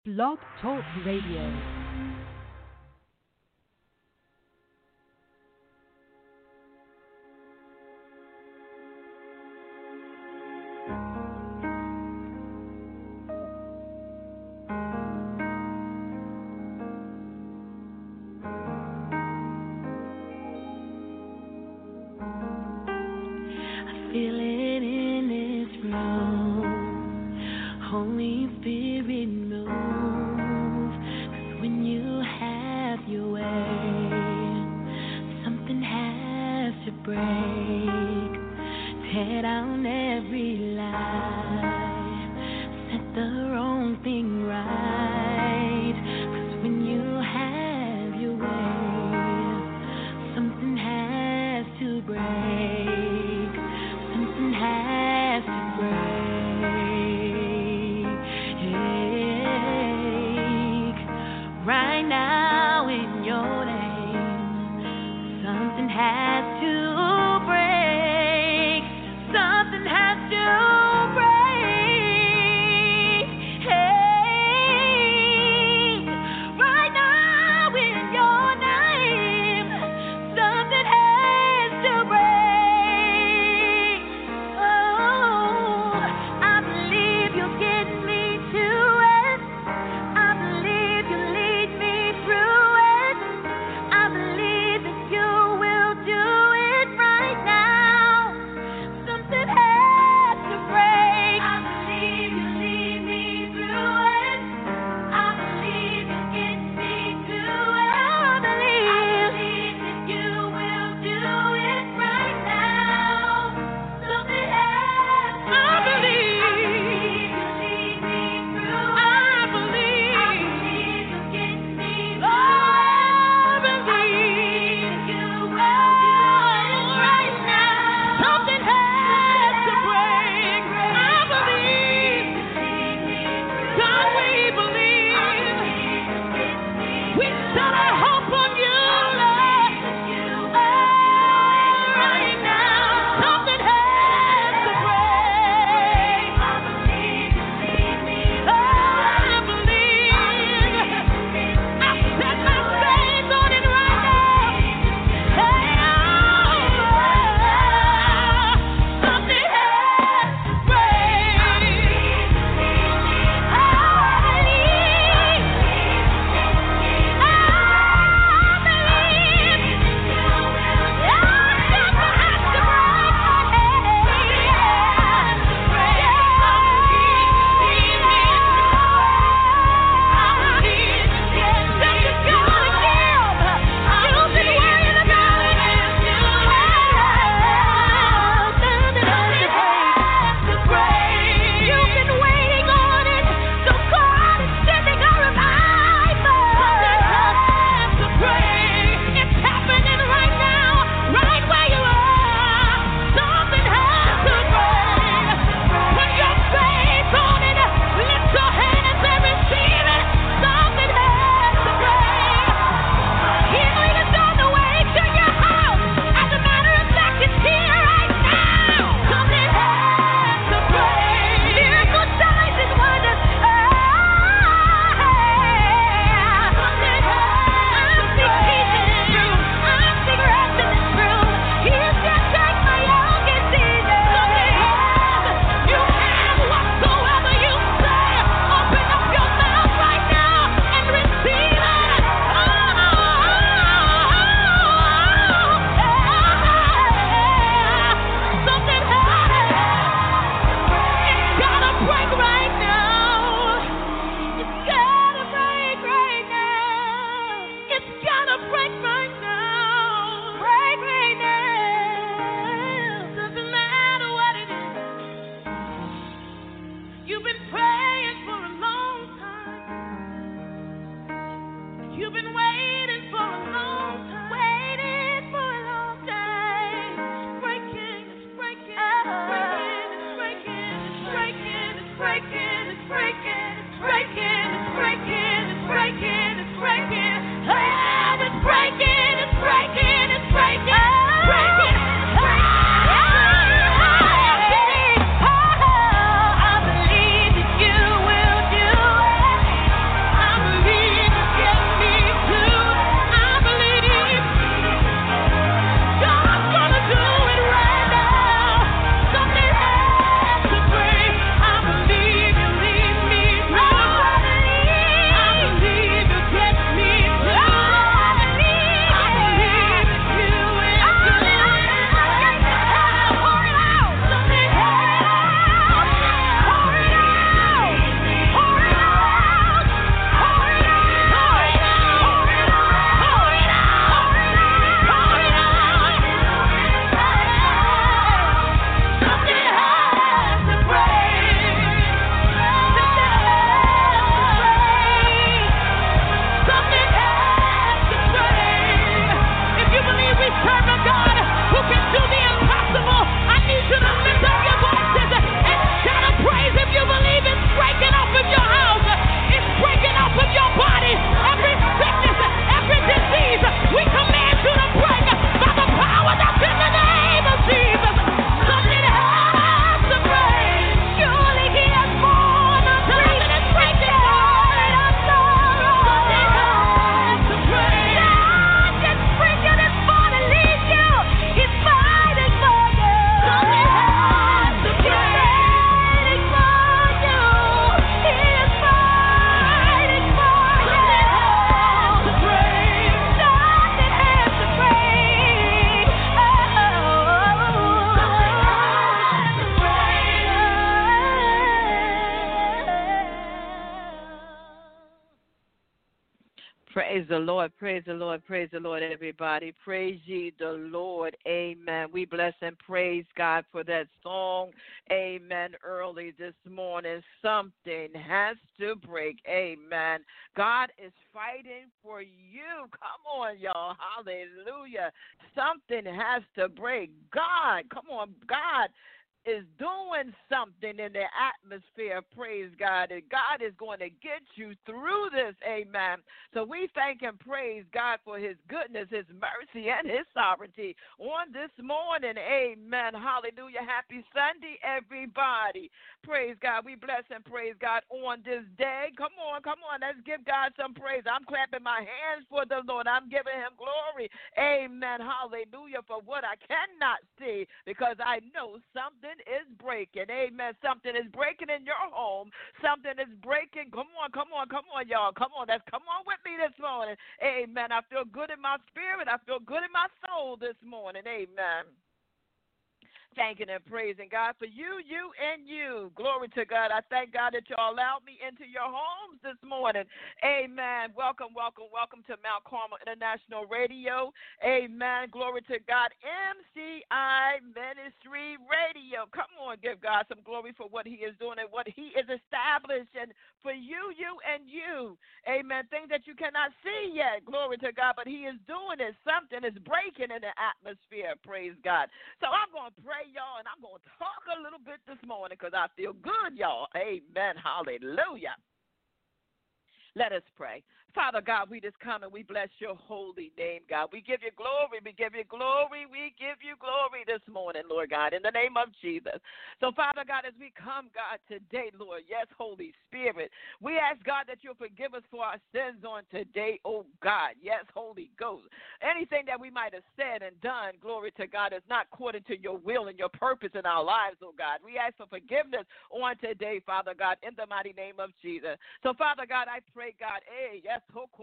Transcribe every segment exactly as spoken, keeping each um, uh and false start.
Blog Talk Radio. Praise the Lord, praise the Lord, praise the Lord, everybody. Praise ye the Lord. Amen. We bless and praise God for that song. Amen. Early this morning, something has to break. Amen. God is fighting for you. Come on, y'all. Hallelujah. Something has to break. God, come on, God is doing something in the atmosphere, praise God, and God is going to get you through this, amen. So we thank and praise God for his goodness, his mercy, and his sovereignty on this morning, amen. Hallelujah. Happy Sunday, everybody. Praise God. We bless and praise God on this day. Come on, come on, let's give God some praise. I'm clapping my hands for the Lord. I'm giving him glory, amen. Hallelujah, for what I cannot see, because I know something is breaking. Amen. Something is breaking in your home. Something is breaking. Come on, come on, come on, y'all. Come on. Let's come on with me this morning. Amen. I feel good in my spirit. I feel good in my soul this morning. Amen. Thanking and praising God for you, you, and you. Glory to God. I thank God that y'all allowed me into your homes this morning. Amen. Welcome, welcome, welcome to Mount Carmel International Radio. Amen. Glory to God. M C I Ministry Radio. Come on, give God some glory for what he is doing and what he is establishing for you, you, and you. Amen. Things that you cannot see yet. Glory to God. But he is doing it. Something is breaking in the atmosphere. Praise God. So I'm going to pray, y'all, and I'm going to talk a little bit this morning because I feel good, y'all. Amen. Hallelujah. Let us pray. Father God, we just come and we bless your holy name, God. We give you glory. We give you glory. We give you glory this morning, Lord God, in the name of Jesus. So, Father God, as we come, God, today, Lord, yes, Holy Spirit, we ask, God, that you'll forgive us for our sins on today, oh God. Yes, Holy Ghost. Anything that we might have said and done, glory to God, is not according to your will and your purpose in our lives, oh God. We ask for forgiveness on today, Father God, in the mighty name of Jesus. So, Father God, I pray, God, hey, yes,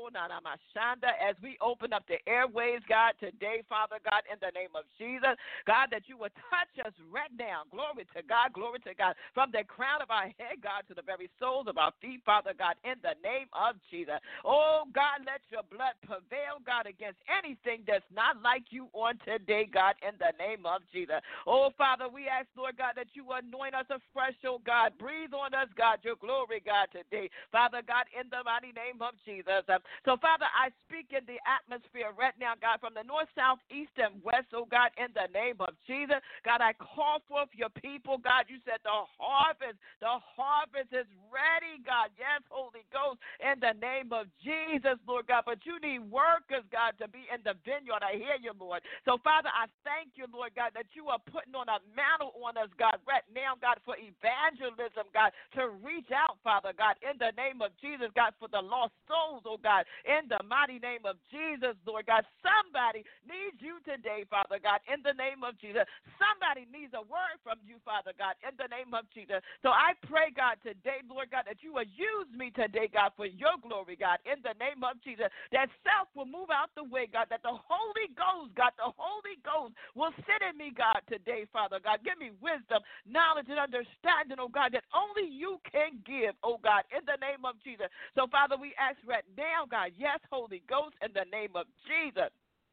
as we open up the airways, God, today, Father God, in the name of Jesus, God, that you will touch us right now. Glory to God, glory to God, from the crown of our head, God, to the very soles of our feet, Father God, in the name of Jesus. Oh, God, let your blood prevail, God, against anything that's not like you on today, God, in the name of Jesus. Oh, Father, we ask, Lord God, that you anoint us afresh, oh God. Breathe on us, God, your glory, God, today. Father God, in the mighty name of Jesus. So, Father, I speak in the atmosphere right now, God, from the north, south, east, and west, oh God, in the name of Jesus. God, I call forth your people, God. You said the harvest, the harvest is ready, God. Yes, Holy Ghost, in the name of Jesus, Lord God. But you need workers, God, to be in the vineyard. I hear you, Lord. So, Father, I thank you, Lord God, that you are putting on a mantle on us, God, right now, God, for evangelism, God, to reach out, Father God, in the name of Jesus, God, for the lost souls, oh God, in the mighty name of Jesus, Lord God. Somebody needs you today, Father God, in the name of Jesus. Somebody needs a word from you, Father God, in the name of Jesus. So I pray, God, today, Lord God, that you will use me today, God, for your glory, God, in the name of Jesus. That self will move out the way, God, that the Holy Ghost, God, the Holy Ghost will sit in me, God, today, Father God. Give me wisdom, knowledge, and understanding, oh God, that only you can give, oh God, in the name of Jesus. So, Father, we ask right now, God, yes, Holy Ghost, in the name of Jesus.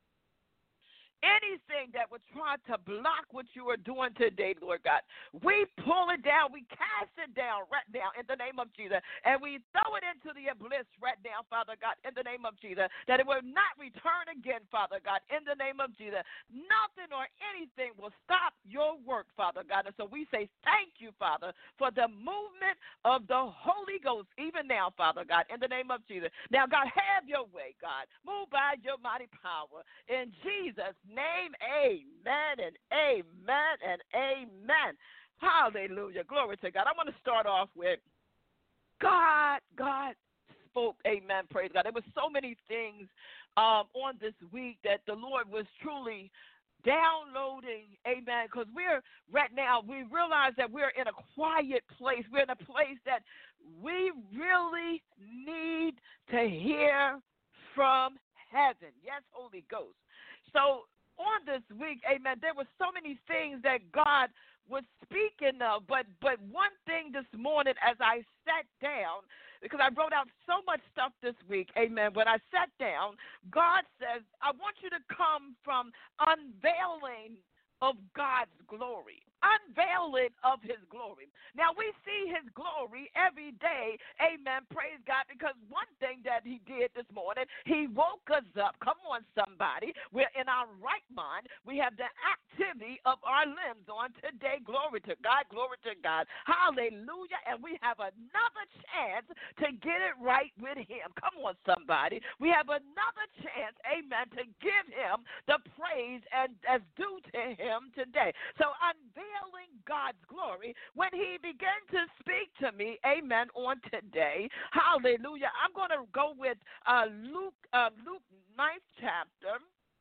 Anything that would try to block what you are doing today, Lord God, we pull it down, we cast it down right now in the name of Jesus, and we throw it into the abyss right now, Father God, in the name of Jesus, that it will not return again, Father God, in the name of Jesus. Nothing or anything will stop your work, Father God, and so we say thank you, Father, for the movement of the Holy Ghost, even now, Father God, in the name of Jesus. Now, God, have your way, God. Move by your mighty power. In Jesus' name, amen and amen and amen. Hallelujah. Glory to God. I want to start off with God, God spoke, amen, praise God. There were so many things um, on this week that the Lord was truly downloading, amen, because we're right now, we realize that we're in a quiet place. We're in a place that we really need to hear from heaven. Yes, Holy Ghost. So on this week, amen, there were so many things that God was speaking of, but but one thing this morning as I sat down, because I wrote out so much stuff this week, amen, when I sat down, God says, I want you to come from unveiling of God's glory, unveiling of his glory. Now, we see his glory every day, amen, praise God, because one thing that he did this morning, he woke us up. Come on, somebody. We're in our right mind. We have the activity of our limbs on today. Glory to God, glory to God. Hallelujah. And we have another chance to get it right with him. Come on, somebody. We have another chance, amen, to give him the praise and as due to him today. So unveiling God's glory, when he began to speak to me, amen, on today, hallelujah, I'm going to go with uh, Luke, uh, Luke ninth chapter,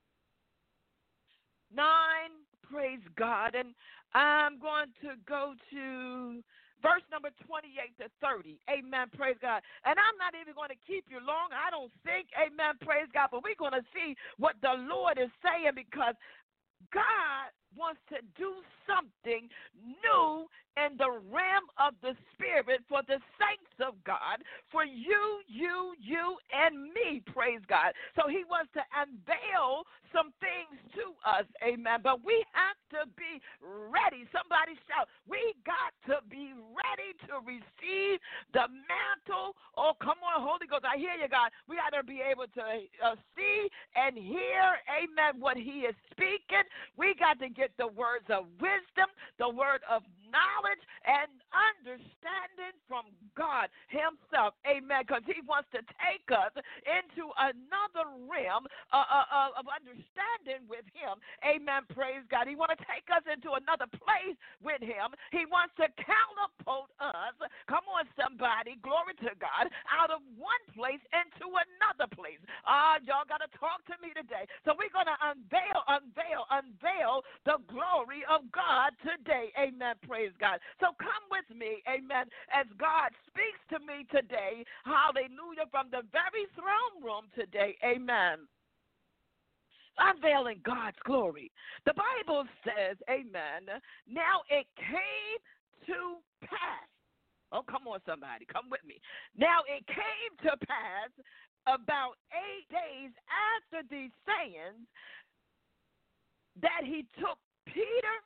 nine, praise God, and I'm going to go to verse number twenty-eight to thirty. Amen. Praise God. And I'm not even going to keep you long. I don't think. Amen. Praise God. But we're going to see what the Lord is saying, because God wants to do something new in the realm of the Spirit for the saints of God, for you, you, you, and me, praise God. So he wants to unveil some things to us, amen. But we have to be ready. Somebody shout, we got to be ready to receive the mantle. Oh, come on, Holy Ghost, I hear you, God. We got to be able to uh, see and hear, amen, what he is speaking. We got to get the words of wisdom, the word of knowledge, and understanding from God himself, amen, because he wants to take us into another realm uh, uh, uh, of understanding with him, amen, praise God. He wants to take us into another place with him. He wants to catapult us, come on somebody, glory to God, out of one place into another place. Ah, uh, y'all got to talk to me today. So we're going to unveil, unveil, unveil the glory of God today, amen, praise God. So come with me, amen, as God speaks to me today, hallelujah, from the very throne room today, amen. Unveiling God's glory. The Bible says, amen, now it came to pass. Oh, come on, somebody, come with me. Now it came to pass about eight days after these sayings that he took Peter,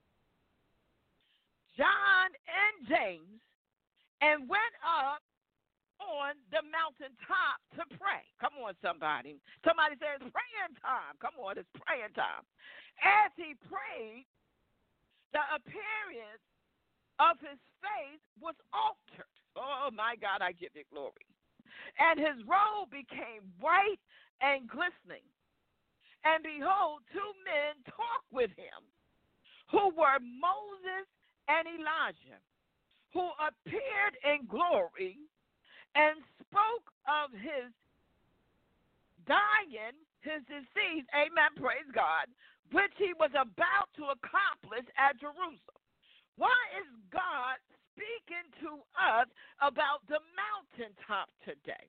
John, and James and went up on the mountaintop to pray. Come on, somebody. Somebody says praying time. Come on, it's praying time. As he prayed, the appearance of his face was altered. Oh, my God, I give you glory. And his robe became white and glistening. And behold, two men talked with him, who were Moses and Elijah, who appeared in glory and spoke of his dying, his disease, amen, praise God, which he was about to accomplish at Jerusalem. Why is God speaking to us about the mountaintop today?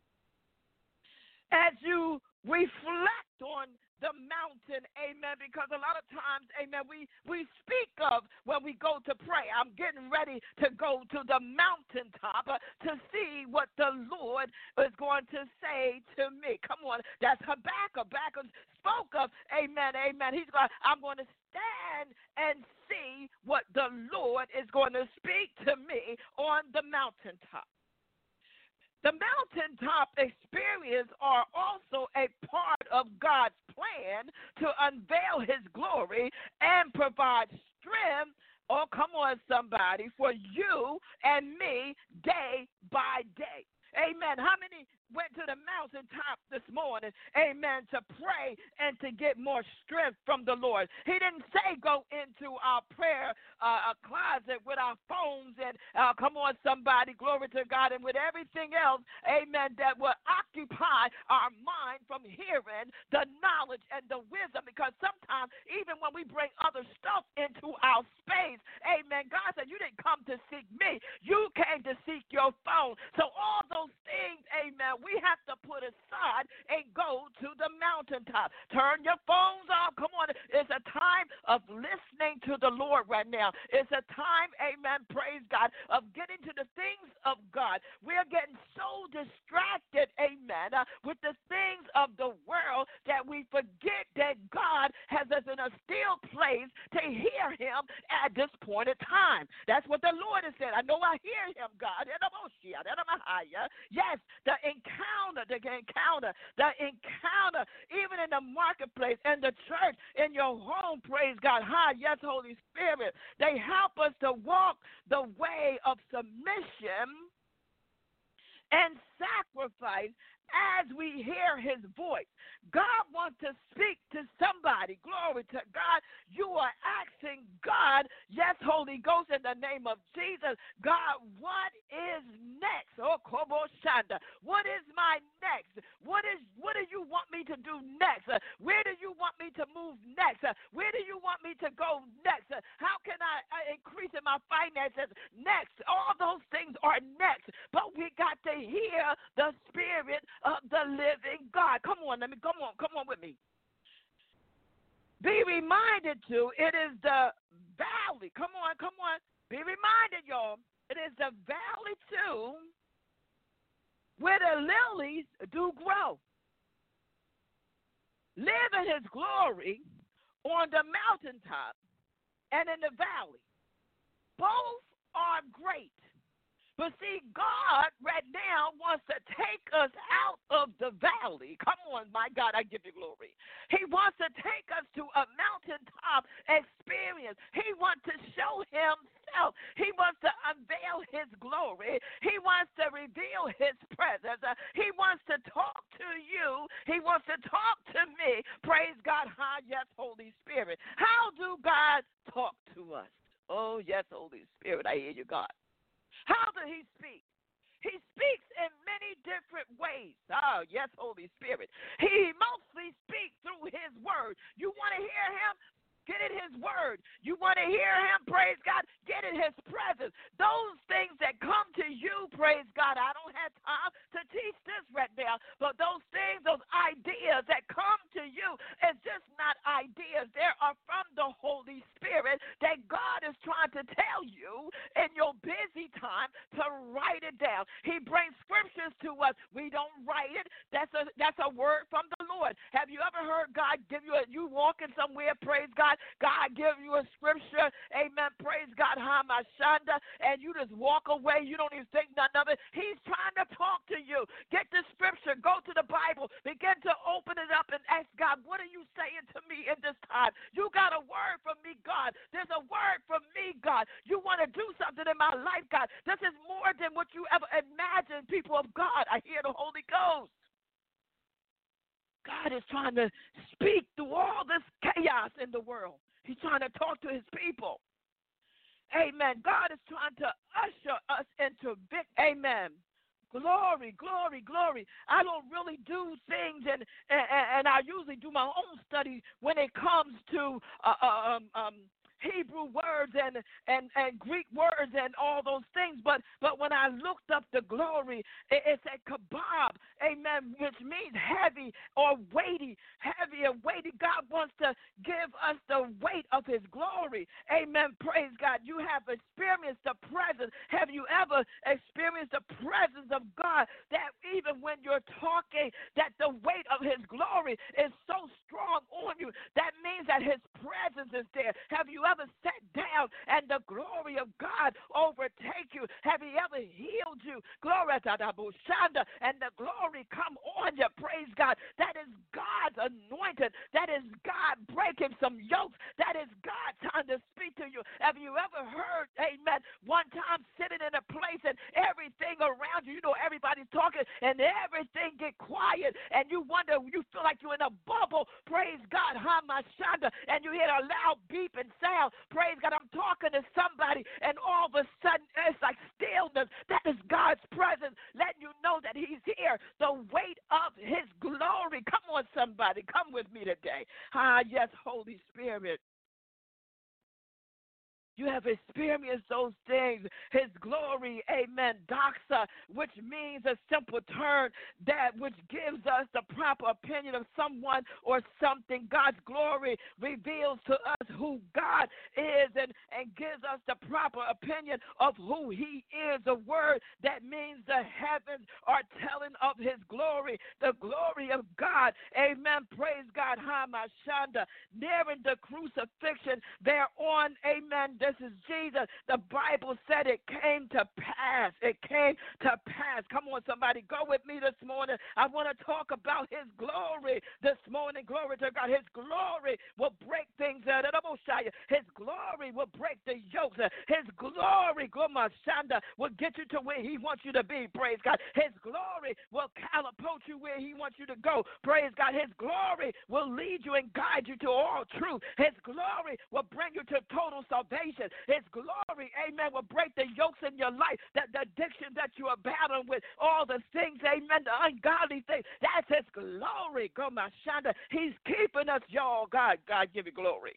As you reflect on the mountain, amen, because a lot of times, amen, we, we speak of when we go to pray, I'm getting ready to go to the mountaintop uh, to see what the Lord is going to say to me. Come on, that's Habakkuk. Habakkuk spoke of, amen, amen. He's going, I'm going to stand and see what the Lord is going to speak to me on the mountaintop. The mountaintop experience are also a part of God's plan to unveil his glory and provide strength, oh, come on, somebody, for you and me day by day. Amen. How many went to the mountaintop this morning, amen, to pray and to get more strength from the Lord? He didn't say go into our prayer uh, closet with our phones and, uh, come on, somebody, glory to God, and with everything else, amen, that will occupy our mind from hearing the knowledge and the wisdom, because sometimes even when we bring other stuff into our space, amen, God said, you didn't come to seek me. You came to seek your phone. So all those things, amen, we have to put aside and go to the mountaintop. Turn your phones off. Come on. It's a time of listening to the Lord right now. It's a time, amen, praise God, of getting to the things of God. We're getting so distracted, amen, uh, with the things of the world that we forget that God has us in a still place to hear him at this point in time. That's what the Lord has said. I know I hear him, God. Yes, the encounter, the encounter, the encounter, even in the marketplace, in the church, in your home, praise God. Hi, yes, Holy Spirit. They help us to walk the way of submission and sacrifice as we hear his voice. God wants to speak to somebody. Glory to God. You are asking God, yes, Holy Ghost, in the name of Jesus, God, what is next? Oh, Kobo Shanda. What is my next? What is what do you want me to do next? Uh, where do you want me to move next? Uh, where do you want me to go next? Uh, how can I uh, increase in my finances next? All those things are next. But we got to hear the Spirit of the living God. Come on, let me come on, come on with me. Be reminded to it is the valley. Come on, come on. Be reminded, y'all. It is the valley too where the lilies do grow. Live in his glory on the mountaintop and in the valley. Both are great. But see, God right now wants to take us out of the valley. Come on, my God, I give you glory. He wants to take us to a mountaintop experience. He wants to show himself. He wants to unveil his glory. He wants to reveal his presence. Uh, he wants to talk to you. He wants to talk to me. Praise God. Hi, yes, Holy Spirit. How do God talk to us? Oh, yes, Holy Spirit, I hear you, God. How does he speak? He speaks in many different ways. Oh, yes, Holy Spirit. He mostly speaks through his word. You want to hear him? Get in his word. You want to hear him? Praise God. Get in his presence. Those things that come to you, praise God. I don't have time to teach this right now, but those things, those ideas that come to you, it's just not ideas. They are from the Holy Spirit that God is trying to tell you in your busy time to write it down. He brings scriptures to us. We don't write it. That's a that's a word from the Lord. Have you ever heard God give you a, you walking somewhere, praise God, God give you a scripture, amen, praise God, Hamashanda, and you just walk away, you don't even think none of it. He's trying to talk to you. Get the scripture, go to the Bible, begin to open it up and ask God, what are you saying to me in this time? You got a word from me, God. There's a word from me, God. You want to do something in my life, God. This is more than what you ever imagined, people of God. I hear the Holy Ghost. God is trying to speak through all this chaos in the world. He's trying to talk to his people. Amen. God is trying to usher us into victory. Amen. Glory, glory, glory. I don't really do things, and, and, and I usually do my own study when it comes to uh, um, um, Hebrew words and, and, and Greek words and all those things. But but when I looked up the glory, it, it said kabab, amen, which means heavy or weighty, heavy and weighty. God wants to give us the weight of his glory. Amen. Praise God. You have experienced the presence. Have you ever experienced the presence of God that even when you're talking, that the weight of his glory is so strong on you? That means that his presence is there. Have you ever sat down and the glory of God overtake you? Have he ever healed you? Glory to the Bushanda, and the glory come on you. Praise God. That is God's anointed. That is God breaking some yokes. That is God trying to speak to you. Have you ever heard, amen, one time sitting in a place and everything around you, you know, everybody's talking and everything get quiet and you wonder, you feel like you're in a bubble. Praise God. Hamashanda, and you hear a loud beep and sound. Praise God, I'm talking to somebody, and all of a sudden it's like stillness. That is God's presence, letting you know that he's here. The weight of his glory. Come on, somebody. Come with me today. Ah, yes, Holy Spirit. You have experienced those things. His glory, amen, doxa, which means a simple term that which gives us the proper opinion of someone or something. God's glory reveals to us who God is and, and gives us the proper opinion of who he is. A word that means the heavens are telling of his glory, the glory of God. Amen. Praise God. Hamashanda. Nearing the crucifixion, they're on, amen. This is Jesus. The Bible said it came to pass. It came to pass. Come on, somebody, go with me this morning. I want to talk about his glory this morning. Glory to God. His glory will break things out. His glory will break the yokes. His glory, Gomashanda, will get you to where he wants you to be. Praise God. His glory will catapult you where he wants you to go. Praise God. His glory will lead you and guide you to all truth. His glory will bring you to total salvation. His glory, amen, will break the yokes in your life, that the addiction that you are battling with, all the things, amen, the ungodly things. That's his glory. Gomashanda. He's keeping us, y'all. God, God, give you glory.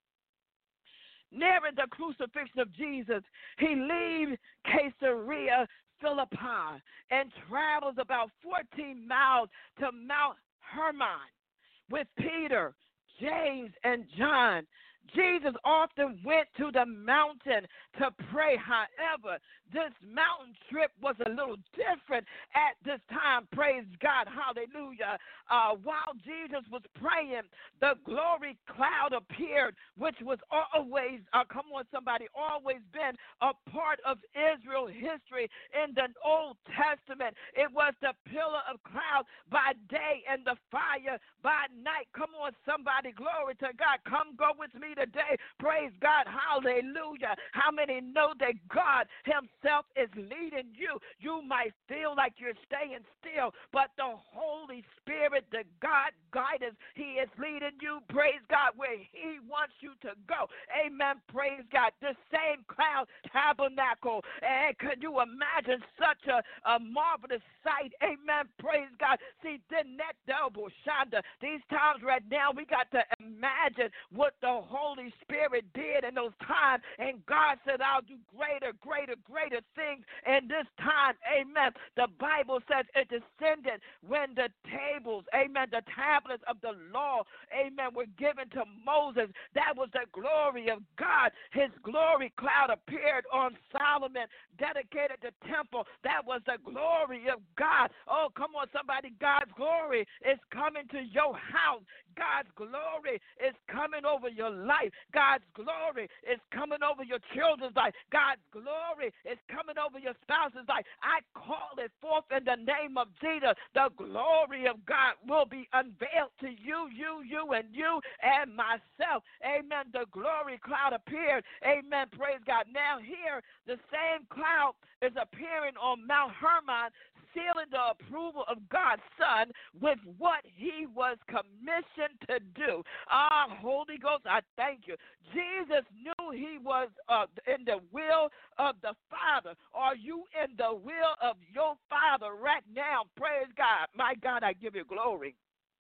Nearing the crucifixion of Jesus, he leaves Caesarea Philippi and travels about fourteen miles to Mount Hermon with Peter, James, and John. Jesus often went to the mountain to pray. However, this mountain trip was a little different at this time. Praise God. Hallelujah. Uh, while Jesus was praying, the glory cloud appeared, which was always, uh, come on, somebody, always been a part of Israel history in the Old Testament. It was the pillar of cloud by day and the fire by night. Come on, somebody. Glory to God. Come go with me today. Praise God. Hallelujah. How many know that God himself is leading you? You might feel like you're staying still, but the Holy Spirit, the God guidance, he is leading you, praise God, where he wants you to go. Amen. Praise God. The same cloud tabernacle. And could you imagine such a, a marvelous sight? Amen. Praise God. See, didn't that double shanda? These times right now, we got to imagine what the Holy Spirit did in those times. And God said, I'll do greater, greater, greater things in this time. Amen. The Bible says it descended when the tables, amen, the tablets of the law, amen, were given to Moses. That was the glory of God. His glory cloud appeared on Solomon, dedicated the temple. That was the glory of God. Oh, come on, somebody. God's glory is coming to your house. God's glory is coming over your life. God's glory is coming over your children's life. God's glory is coming over your spouse's life. I call it forth in the name of Jesus. The glory of God will be unveiled to you, you, you, and you, and myself. Amen. The glory cloud appeared. Amen. Praise God. Now here, the same cloud is appearing on Mount Hermon, sealing the approval of God's Son with what he was commissioned to do. Ah, Holy Ghost, I thank you. Jesus knew he was uh, in the will of the Father. Are you in the will of your Father right now? Praise God. My God, I give you glory.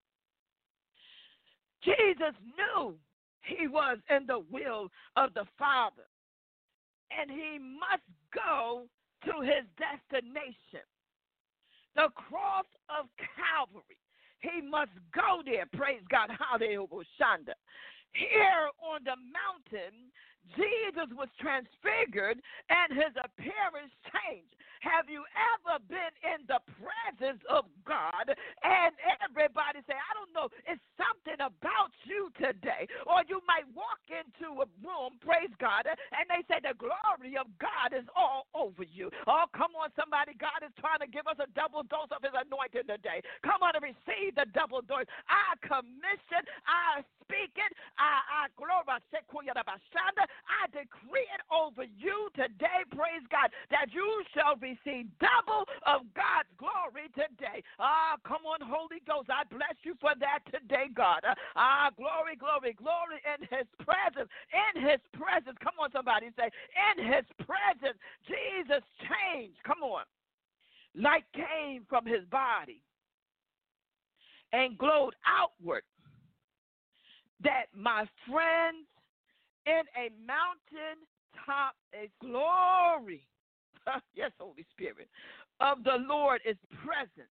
Jesus knew he was in the will of the Father, and he must go to his destination, the cross of Calvary. He must go there. Praise God. Hallelujah. Here on the mountain, Jesus was transfigured and his appearance changed. Have you ever been in the presence of God and everybody say, I don't know, it's something about you today. Or you might walk into a room, praise God, and they say the glory of God is all over you. Oh, come on, somebody. God is trying to give us a double dose of his anointing today. Come on and receive the double dose. I commission, I speak it, I, I glorify, I decree it over you today, praise God, that you shall receive double of God's glory today. Ah, come on, Holy Ghost, I bless you for that today, God. Ah, glory, glory, glory in his presence, in his presence. Come on, somebody say, in his presence, Jesus changed. Come on. Light came from his body and glowed outward, that my friends, in a mountain top, a glory, yes, Holy Spirit, of the Lord is present.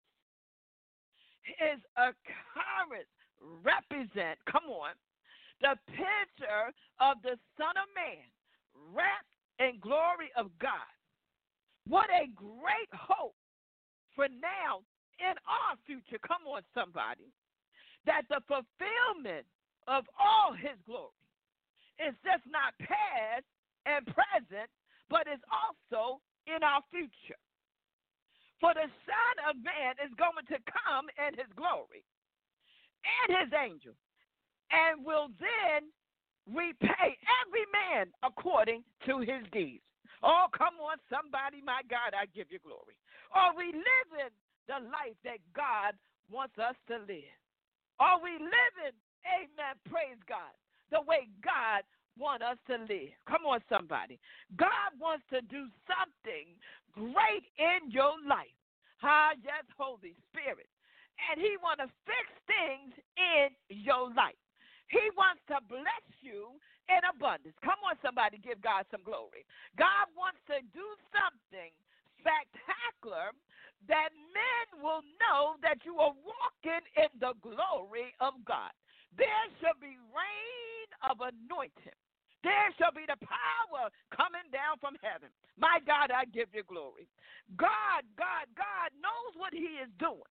His occurrence represent, come on, the picture of the Son of Man wrapped in glory of God. What a great hope for now in our future. Come on, somebody. That the fulfillment of all his glory is just not past and present, but is also in our future. For the Son of Man is going to come in his glory and his angels, and will then repay every man according to his deeds. Oh, come on, somebody, my God, I give you glory. Are we living the life that God wants us to live? Are we living, amen, praise God, the way God wants us to live? Come on, somebody. God wants to do something great in your life. Ah, yes, Holy Spirit. And he wants to fix things in your life. He wants to bless you in abundance. Come on, somebody, give God some glory. God wants to do something spectacular that men will know that you are walking in the glory of God. There shall be rain of anointing. There shall be the power coming down from heaven. My God, I give you glory. God, God, God knows what he is doing.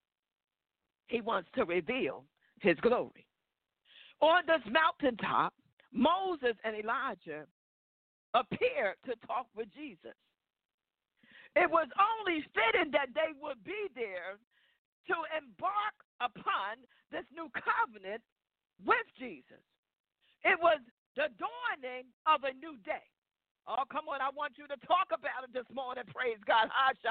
He wants to reveal his glory. On this mountaintop, Moses and Elijah appeared to talk with Jesus. It was only fitting that they would be there to embark upon this new covenant with Jesus. It was the dawning of a new day. Oh, come on, I want you to talk about it this morning, praise God.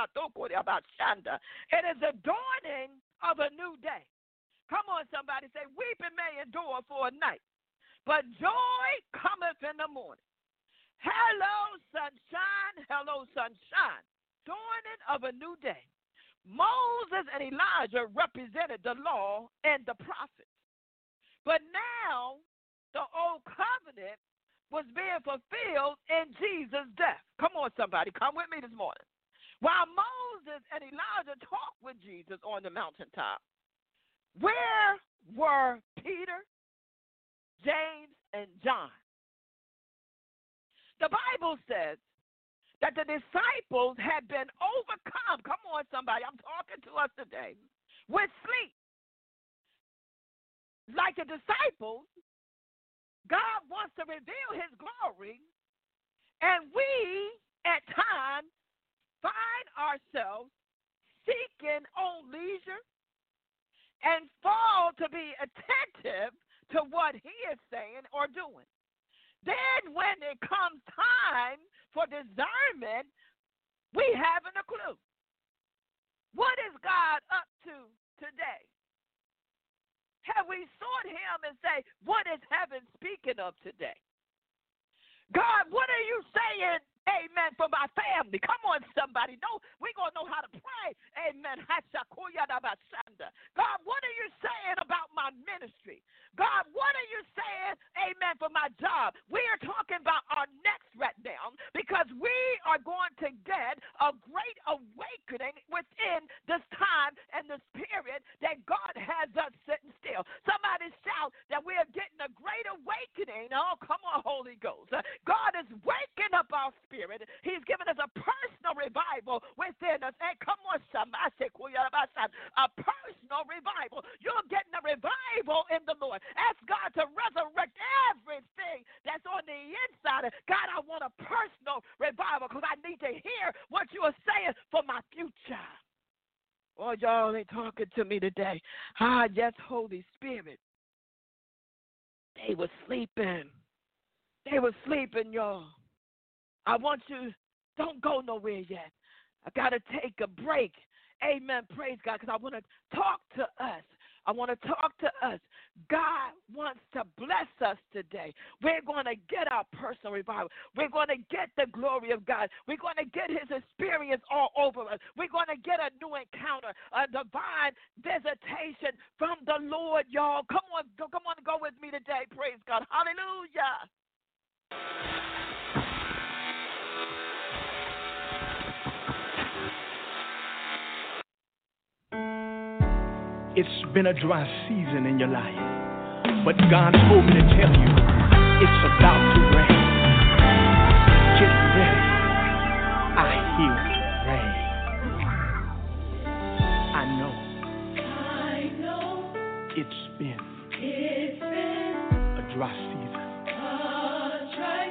It is the dawning of a new day. Come on, somebody, say, weeping may endure for a night, but joy cometh in the morning. Hello, sunshine. Hello, sunshine. Dawning of a new day. Moses and Elijah represented the law and the prophets. But now, the old covenant was being fulfilled in Jesus' death. Come on, somebody. Come with me this morning. While Moses and Elijah talked with Jesus on the mountaintop, where were Peter, James, and John? The Bible says that the disciples had been overcome. Come on, somebody. I'm talking to us today. With sleep. Like the disciples, God wants to reveal his glory, and we, at times, find ourselves seeking on leisure and fall to be attentive to what he is saying or doing. Then when it comes time for discernment, we haven't a clue. What is God up to today? Have we sought him and say, what is heaven speaking of today? God, what are you saying, amen, for my family? Come on, somebody. No, we're going to know how to pray. Amen. God, what are you saying about my ministry? God, what are you saying, amen, for my job? We are talking about our next right now because we are going to get a great awakening within this time and this period that God has us sitting still. Somebody shout that we are getting a great awakening. Oh, come on, Holy Ghost. God is waking up our spirit. He's given us a personal revival within us. And come on, somebody, a personal revival. You're getting a revival in the Lord. Ask God to resurrect everything that's on the inside. God, I want a personal revival because I need to hear what you are saying for my future. Oh, y'all ain't talking to me today. Ah, yes, Holy Spirit. They were sleeping. They were sleeping, y'all. I want you, don't go nowhere yet. I got to take a break. Amen. Praise God, because I want to talk to us. I want to talk to us. God wants to bless us today. We're going to get our personal revival. We're going to get the glory of God. We're going to get his experience all over us. We're going to get a new encounter, a divine visitation from the Lord, y'all. Come on, go, come on, go with me today. Praise God. Hallelujah. It's been a dry season in your life, but God told me to tell you it's about to rain. Get ready. I hear rain. I know. I know. It's been. It's been a dry season. A dry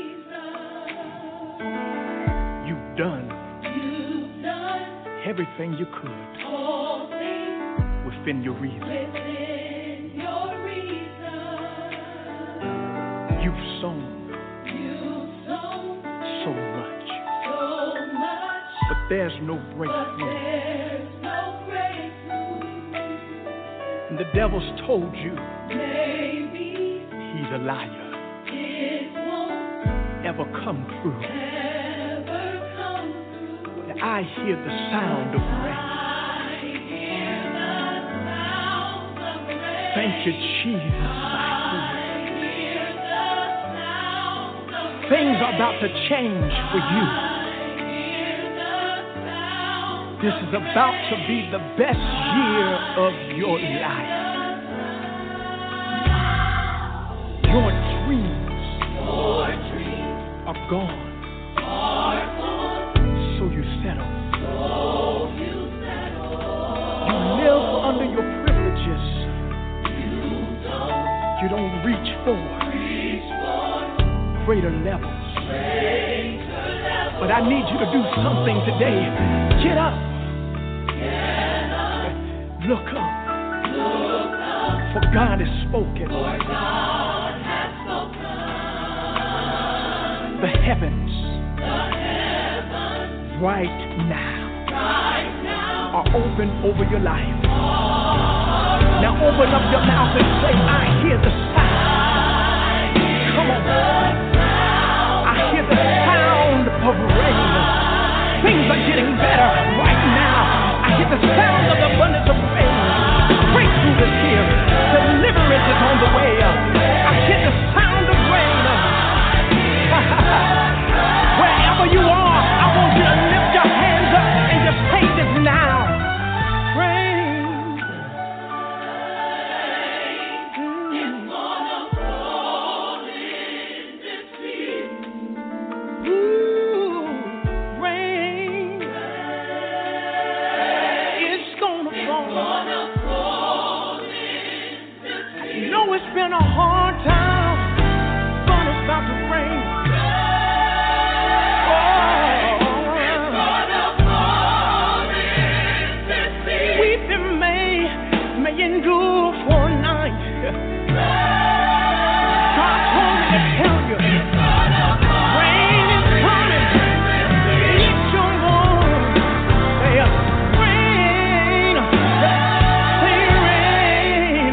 season. You've done. You've done everything you could. All things within your reason. Within your reason. You've sown. You've sown so much. So much. But there's no breakthrough. But there's no breakthrough. And the devil's told you. Maybe he's a liar. It won't ever come through. Ever come through. But I hear the sound of rain. Thank you, Jesus. I hear the sound of rain. Things are about to change for you. I hear the sound. This is about to be the best year of your life. Your dreams, your dreams are gone. Are gone. So you settle. So you settle. You live under your privileges. You don't reach for, reach for greater levels. Greater levels. But I need you to do something today. Get up. Get up. Look up. Look up. For God has spoken. For God has spoken. The heavens, the heavens right now, right now are open over your life. Now open up your mouth and say, I hear the sound. Come on. I hear the sound of rain. Things are getting better right now. I hear the sound of the abundance of rain. Breakthrough is here. Deliverance is on the way. I hear the sound of rain. Wherever you are, I want you to lift your hands up and just say this now. It's been a hard time, but it's about to rain. Oh, it's gonna fall in this sea. Weeping may, may endure for a night. God told me to tell you, it's gonna fall. Rain is coming. Lift your voice. Say, rain. Say rain.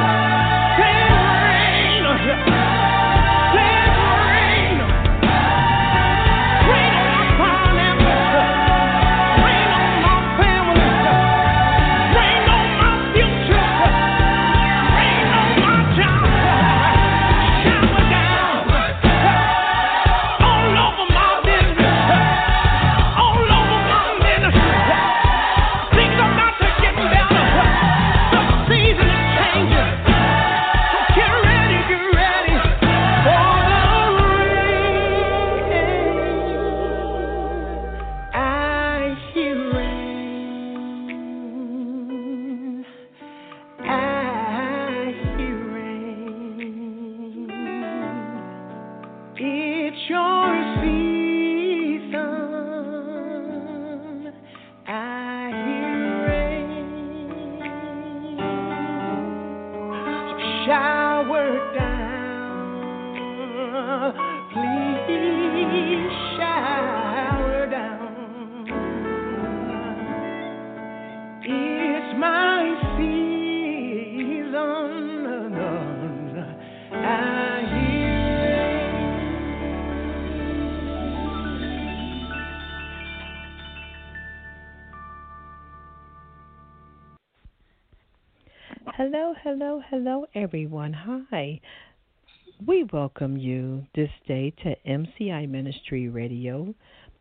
Hello, hello, hello, everyone. Hi. We welcome you this day to M C I Ministry Radio.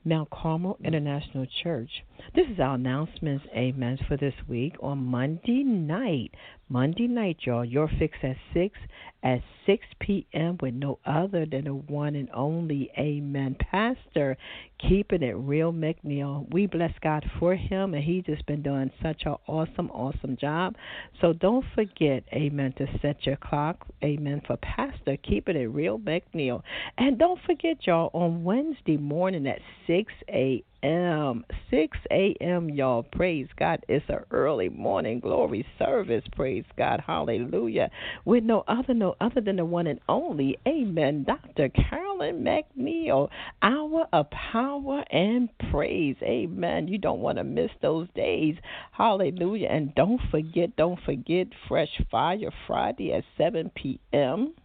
Mount Carmel International Church. This is our announcements, amen, for this week on Monday night. Monday night, y'all. Your fix at six at six p.m. with no other than the one and only, amen, Pastor Keeping It Real McNeil. We bless God for him, and he's just been doing such an awesome, awesome job. So don't forget, amen, to set your clock, amen, for Pastor Keeping It Real McNeil. And don't forget, y'all, on Wednesday morning at six a.m. six a.m., y'all. Praise God. It's an early morning glory service. Praise God. Hallelujah. With no other, no other than the one and only, amen, Doctor Carolyn McNeil, hour of power and praise. Amen. You don't want to miss those days. Hallelujah. And don't forget, don't forget Fresh Fire Friday at seven p.m.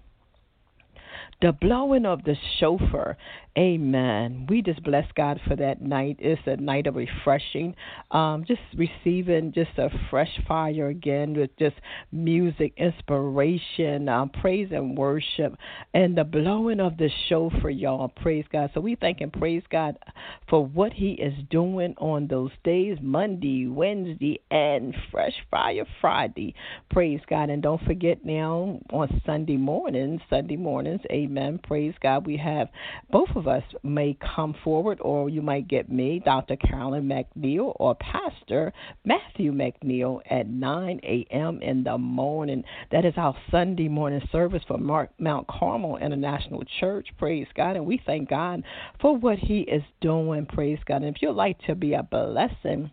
The blowing of the shofar. Amen. We just bless God for that night. It's a night of refreshing. Um, just receiving just a fresh fire again with just music, inspiration, um, praise and worship, and the blowing of the shofar, y'all. Praise God. So we thank and praise God for what he is doing on those days, Monday, Wednesday, and Fresh Fire Friday. Praise God. And don't forget now on Sunday mornings, Sunday mornings, amen. Praise God. We have both of us may come forward, or you might get me, Doctor Carolyn McNeil, or Pastor Matthew McNeil at nine a.m. in the morning. That is our Sunday morning service for Mark, Mount Carmel International Church. Praise God. And we thank God for what he is doing. Praise God. And if you'd like to be a blessing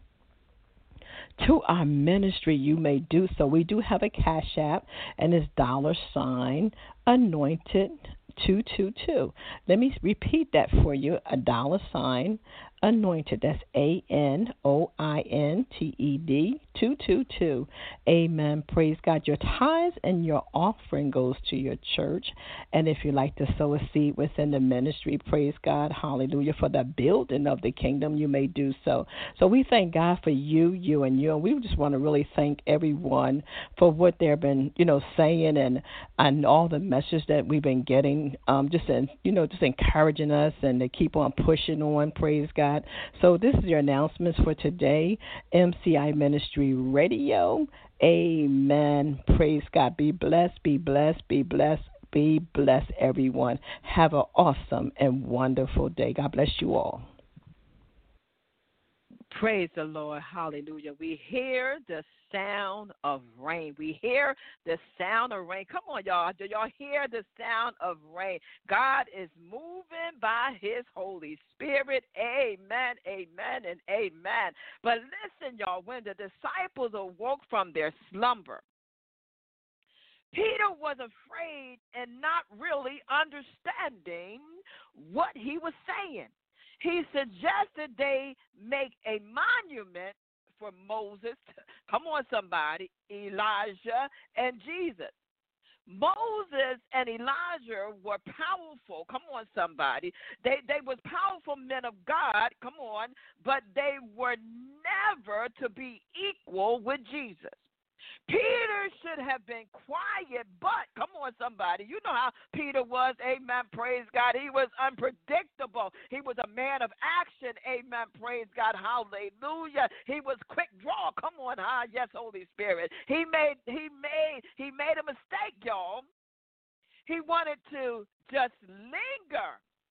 to our ministry, you may do so. We do have a Cash App, and it's dollar sign anointed two two two. Let me repeat that for you. A dollar sign anointed. That's A N O I N T E D two two two. Amen. Praise God. Your tithes and your offering goes to your church. And if you like to sow a seed within the ministry, praise God. Hallelujah. For the building of the kingdom, you may do so. So we thank God for you, you, and you. And we just want to really thank everyone for what they've been, you know, saying, and and all the messages that we've been getting, um, just in, you know, just encouraging us and to keep on pushing on. Praise God. So this is your announcements for today. M C I Ministry Radio. Amen. Praise God. Be blessed, be blessed, be blessed, be blessed, everyone. Have an awesome and wonderful day. God bless you all. Praise the Lord. Hallelujah. We hear the sound of rain. We hear the sound of rain. Come on, y'all. Do y'all hear the sound of rain? God is moving by his Holy Spirit. Amen, amen, and amen. But listen, y'all, when the disciples awoke from their slumber, Peter was afraid and not really understanding what he was saying. He suggested they make a monument for Moses, come on somebody, Elijah, and Jesus. Moses and Elijah were powerful, come on somebody. They they were powerful men of God, come on, but they were never to be equal with Jesus. Peter should have been quiet, but come on, somebody. You know how Peter was, amen, praise God. He was unpredictable. He was a man of action, amen, praise God, hallelujah. He was quick draw. Come on, huh? Yes, Holy Spirit. He made he made he made a mistake, y'all. He wanted to just linger,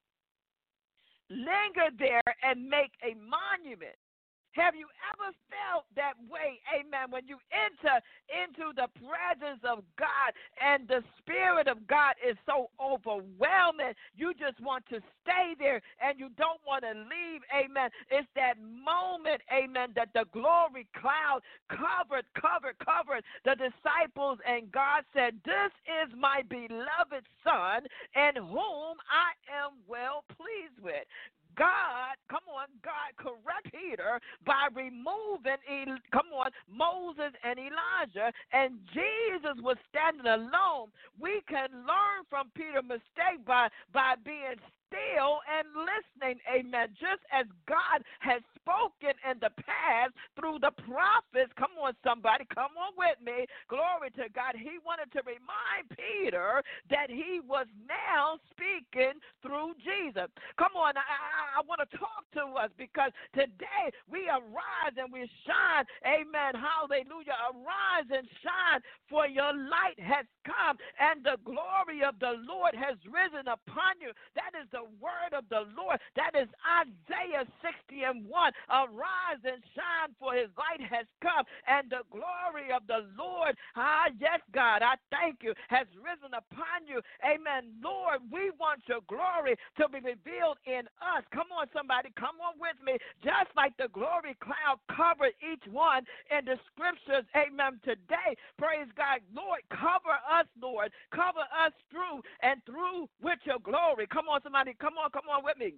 linger there and make a monument. Have you ever felt that way, amen, when you enter into the presence of God and the Spirit of God is so overwhelming, you just want to stay there and you don't want to leave, amen. It's that moment, amen, that the glory cloud covered, covered, covered the disciples, and God said, this is my beloved Son in whom I am well pleased with. God, come on, God correct Peter by removing, come on, Moses and Elijah, and Jesus was standing alone. We can learn from Peter's mistake by, by being still and listening, amen. Just as God has spoken in the past through the prophets, come on, somebody, come on with me, glory to God. He wanted to remind Peter that he was now speaking through Jesus. Come on, I, I, I want to talk to us because today we arise and we shine, amen, hallelujah, arise and shine, for your light has come and the glory of the Lord has risen upon you. That is the word of the Lord. That is Isaiah sixty and one. Arise and shine, for his light has come, and the glory of the Lord, ah, yes, God, I thank you, has risen upon you. Amen. Lord, we want your glory to be revealed in us. Come on, somebody, come on with me. Just like the glory cloud covered each one in the scriptures, amen, today, praise God, Lord, cover us, Lord, cover us through and through with your glory. Come on, somebody, come on, come on with me.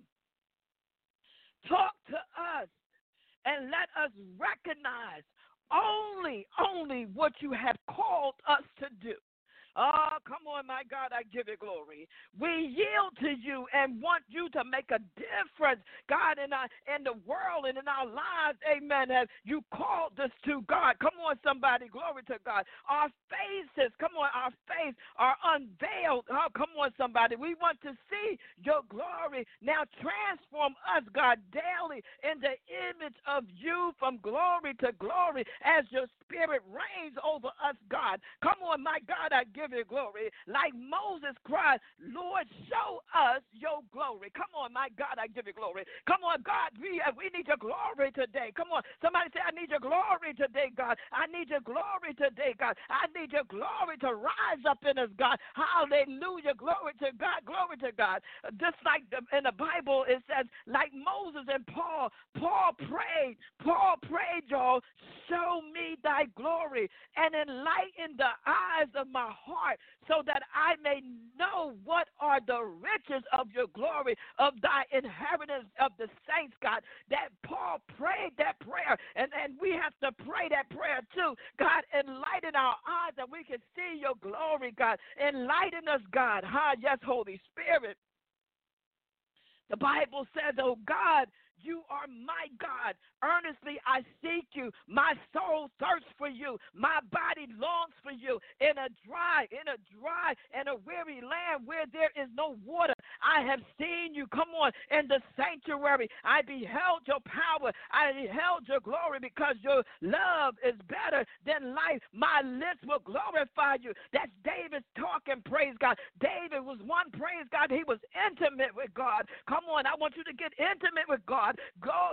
Talk to us and let us recognize only, only what you have called us to do. Oh, come on, my God, I give you glory. We yield to you and want you to make a difference, God, in, our, in the world and in our lives, amen, as you called us to, God. Come on, somebody, glory to God. Our faces, come on, our face are unveiled. Oh, come on, somebody. We want to see your glory. Now transform us, God, daily in the image of you from glory to glory as your spirit reigns over us, God. Come on, my God, I give you glory. Like Moses cried, Lord, show us your glory. Come on, my God, I give you glory. Come on, God, we, we need your glory today. Come on, somebody say, I need your glory today, God. I need your glory today, God. I need your glory to rise up in us, God. Hallelujah, glory to God, glory to God. Just like the, in the Bible, it says, like Moses and Paul, Paul prayed, Paul prayed, y'all, show me thy glory and enlighten the eyes of my heart so that I may know what are the riches of your glory, of thy inheritance of the saints, God. That Paul prayed that prayer, and, and we have to pray that prayer too. God, enlighten our eyes that we can see your glory, God. Enlighten us, God. Huh? Yes, Holy Spirit. The Bible says, oh God, you are my God. Earnestly I seek you. My soul thirsts for you. My body longs for you in a dry, in a dry and a weary land where there is no water. I have seen you, come on, in the sanctuary. I beheld your power. I beheld your glory because your love is better than life. My lips will glorify you. That's David's talking, praise God. David was one, praise God. He was intimate with God. Come on, I want you to get intimate with God. Go.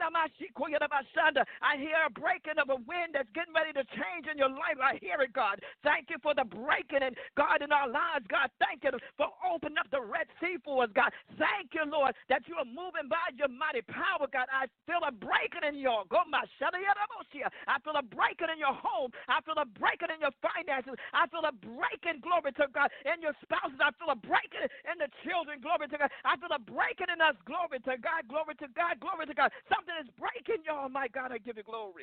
I hear a breaking of a wind that's getting ready to change in your life. I hear it, God. Thank you for the breaking and God in our lives, God. Thank you for opening up the Red Sea for us, God. Thank you, Lord, that you are moving by your mighty power, God. I feel a breaking in your go. I feel a breaking in your home. I feel a breaking in your finances. I feel a breaking, glory to God, in your spouses. I feel a breaking in the children, glory to God. I feel a breaking in us, glory to God, glory to God. God, glory to God. Something is breaking, y'all. My God, I give you glory.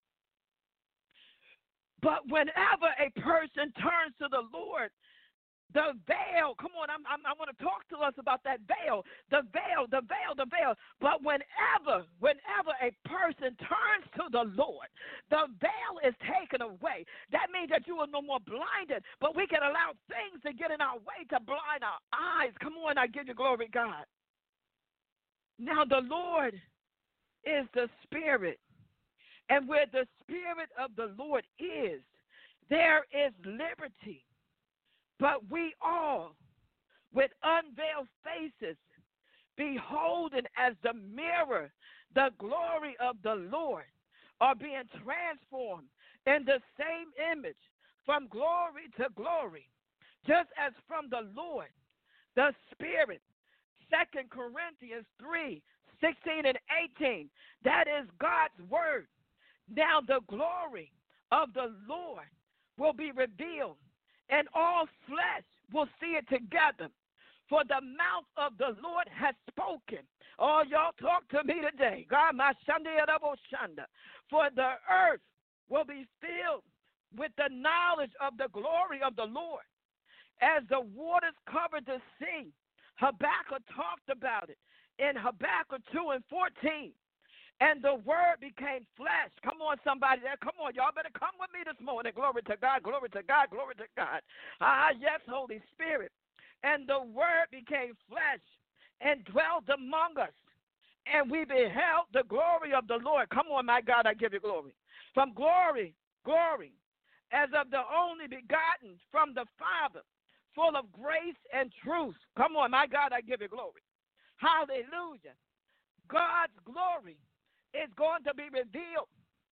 But whenever a person turns to the Lord, the veil, come on, I'm, I'm, I want to talk to us about that veil, the veil, the veil, the veil. But whenever, whenever a person turns to the Lord, the veil is taken away. That means that you are no more blinded, but we can allow things to get in our way to blind our eyes. Come on, I give you glory, God. Now, the Lord is the Spirit, and where the Spirit of the Lord is, there is liberty. But we all, with unveiled faces, beholding as the mirror the glory of the Lord, are being transformed in the same image from glory to glory, just as from the Lord, the Spirit. Second Corinthians three, sixteen and eighteen. That is God's word. Now the glory of the Lord will be revealed, and all flesh will see it together. For the mouth of the Lord has spoken. Oh, y'all talk to me today. God, my Sunday at Shanda. For the earth will be filled with the knowledge of the glory of the Lord, as the waters cover the sea. Habakkuk talked about it in Habakkuk two and fourteen. And the word became flesh. Come on, somebody there. Come on, y'all better come with me this morning. Glory to God, glory to God, glory to God. Ah, yes, Holy Spirit. And the word became flesh and dwelt among us. And we beheld the glory of the Lord. Come on, my God, I give you glory. From glory, glory, as of the only begotten from the Father, full of grace and truth. Come on, my God, I give you glory. Hallelujah. God's glory is going to be revealed.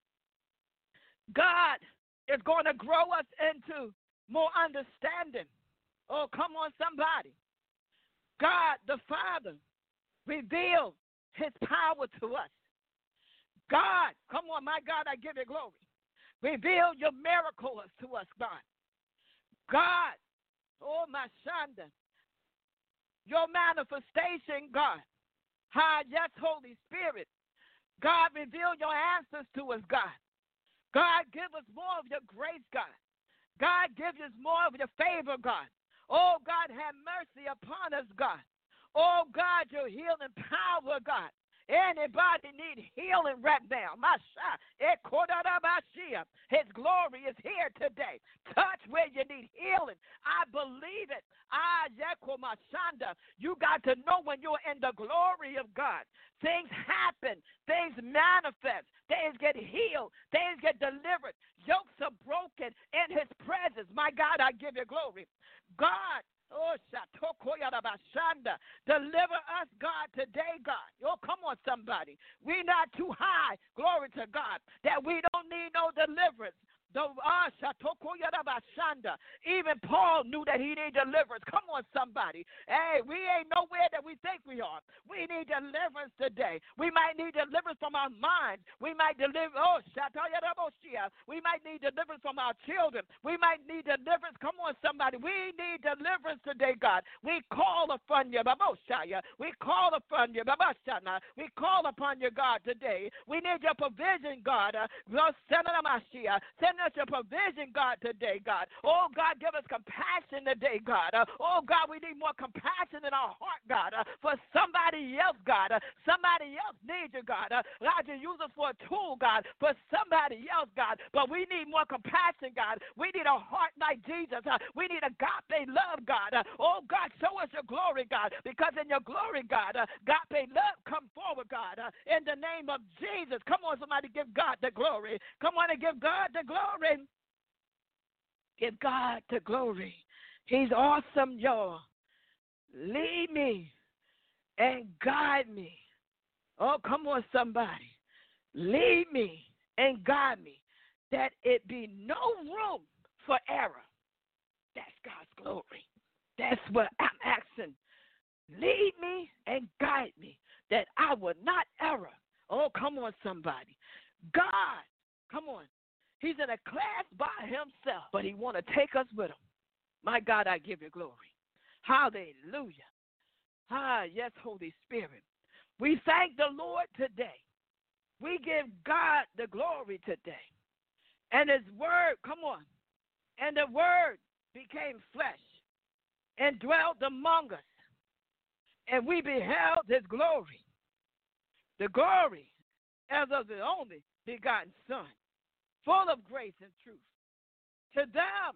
God is going to grow us into more understanding. Oh, come on, somebody. God, the Father, revealed his power to us. God, come on, my God, I give you glory. Reveal your miracles to us, God. God, oh, my Shanda, your manifestation, God. Hi, yes, Holy Spirit. God, reveal your answers to us, God. God, give us more of your grace, God. God, give us more of your favor, God. Oh, God, have mercy upon us, God. Oh, God, your healing power, God. Anybody need healing right now? His glory is here today. Touch where you need healing. I believe it. You got to know when you're in the glory of God. Things happen. Things manifest. Things get healed. Things get delivered. Yokes are broken in his presence. My God, I give you glory. God, oh, deliver us, God, today, God. Oh, come on, somebody. We're not too high, glory to God, that we don't need no deliverance. The, uh, even Paul knew that he needed deliverance. Come on, somebody. Hey, we ain't nowhere that we think we are. We need deliverance today. We might need deliverance from our minds. We might deliver. Oh, we might need deliverance from our children. We might need deliverance. Come on, somebody. We need deliverance today, God. We call upon you. We call upon you. We call upon you, God, today. We need your provision, God. Send us your provision, God, today, God. Oh, God, give us compassion today, God. Uh, oh, God, we need more compassion in our heart, God, uh, for somebody else, God. Uh, somebody else needs you, God. Uh, God, you use us for a tool, God, for somebody else, God. But we need more compassion, God. We need a heart like Jesus. Uh, we need agape love, God. Uh, oh, God, show us your glory, God, because in your glory, God, uh, agape love come forward, God, uh, in the name of Jesus. Come on, somebody, give God the glory. Come on and give God the glory. Give God the glory. He's awesome, y'all. Lead me and guide me. Oh, come on, somebody. Lead me and guide me, that it be no room for error. That's God's glory. That's what I'm asking. Lead me and guide me, that I will not err. Oh, come on, somebody. God, come on. He's in a class by himself, but he want to take us with him. My God, I give you glory. Hallelujah. Ah, yes, Holy Spirit. We thank the Lord today. We give God the glory today. And his word, come on, and the word became flesh and dwelt among us. And we beheld his glory, the glory as of the only begotten Son, full of grace and truth. To them,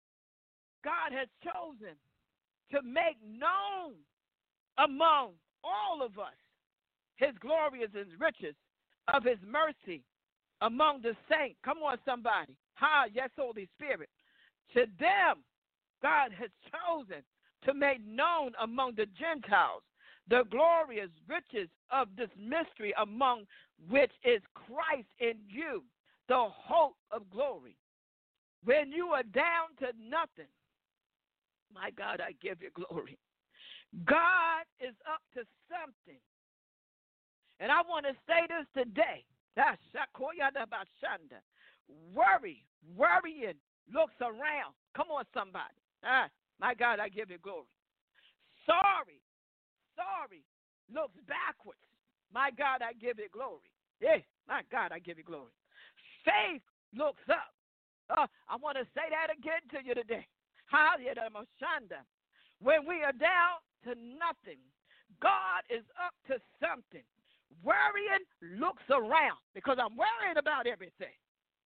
God has chosen to make known among all of us his glorious and riches of his mercy among the saints. Come on, somebody. Ha, yes, Holy Spirit. To them, God has chosen to make known among the Gentiles the glorious riches of this mystery, among which is Christ in you, the hope of glory. When you are down to nothing, my God, I give you glory. God is up to something. And I want to say this today. Worry, worrying looks around. Come on, somebody. Ah, my God, I give you glory. Sorry, sorry looks backwards. My God, I give you glory. Yeah, my God, I give you glory. Faith looks up. Uh, I want to say that again to you today. when we are down to nothing, God is up to something. Worrying looks around because I'm worrying about everything.